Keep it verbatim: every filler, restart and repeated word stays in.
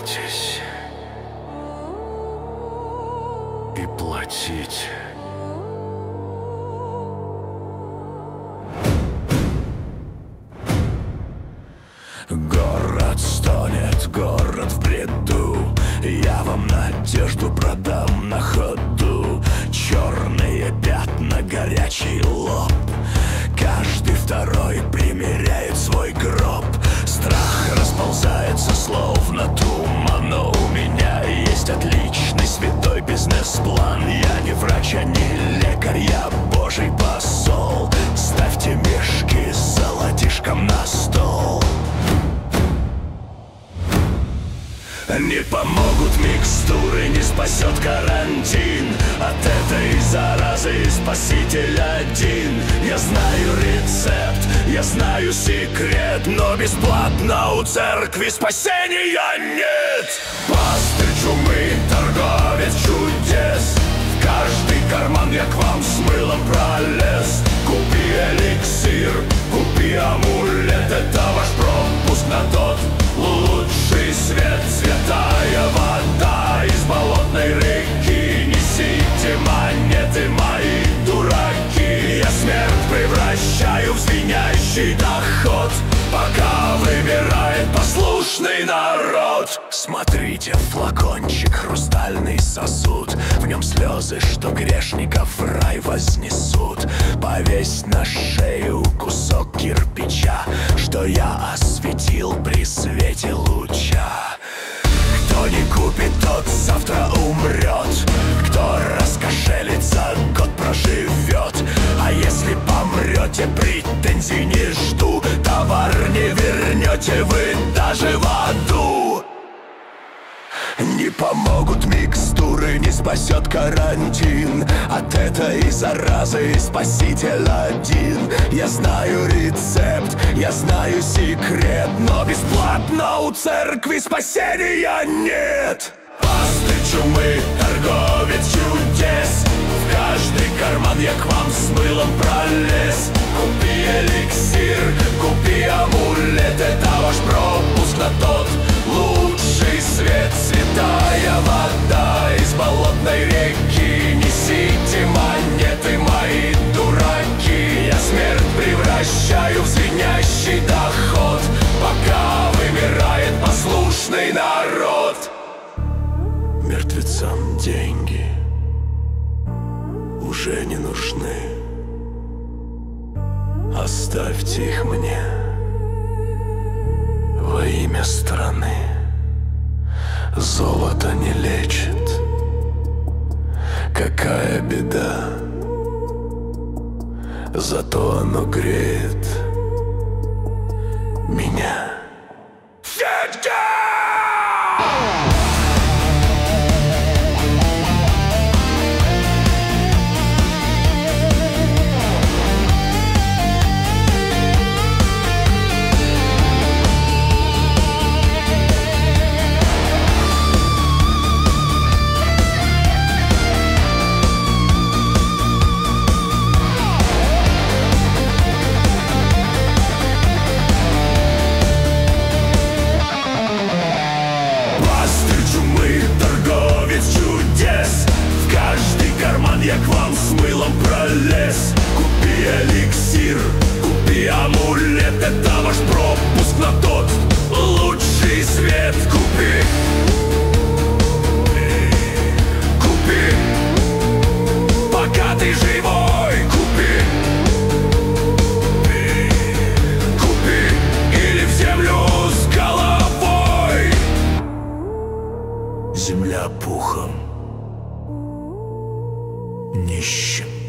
бойтесь и платите. Город стонет, город в бреду. Я вам надежду продам на ходу. Черные пятна, горячий лоб. Каждый второй примеряет свой гроб. Страх расползается словно туман. Но у меня есть отличный святой бизнес-план. Я не врач, а не лекарь, я божий посол. Ставьте мешки с золотишком на стол. Не помогут микстуры, не спасет карантин. От этой заразы спаситель один. Я знаю рецепт, я знаю секрет, но бесплатно у церкви спасения нет. Пастырь чумы, торговец чудес. В каждый карман я к вам с мылом пролез. Купи эликсир, купи амулет. Это ваш пропуск на тот лучший свет. Святая вода из болотной реки. Несите монеты, мои дураки. Я смерть превращаю в звенящий доход, пока выбирает послушный народ. Смотрите, флакончик, хрустальный сосуд. В нем слезы, что грешников в рай вознесут. Повесь на шею кусок кирпича, что я осветил при свете луча. Кто не купит, тот завтра умрет. Кто раскошелится, год проживет. А если помрете, претензий не жду. Товар не вернете вы даже в аду. Не помогут микстуры, не спасет карантин. От этой заразы спаситель один. Я знаю рецепт, я знаю секрет, но бесплатно у церкви спасения нет. Пастырь чумы, торговец чудес. В каждый карман я к вам с мылом пролез. Купи эликсир, купи амулет. Это ваш пропуск на тот лучший свет. Святая вода из болотной реки. Несите монеты, мои дураки. Я смерть превращаю в звенящий доход, пока вымирает послушный народ. Мертвецам деньги уже не нужны. Оставьте их мне во имя страны. Золото не лечит, какая беда. Зато оно греет меня всегда. Я к вам с мылом пролез. Купи эликсир, купи амулет. Это ваш пропуск на тот лучший свет. Купи, купи, пока ты живой. Купи, купи, или в землю с головой. Земля пухом, нищим.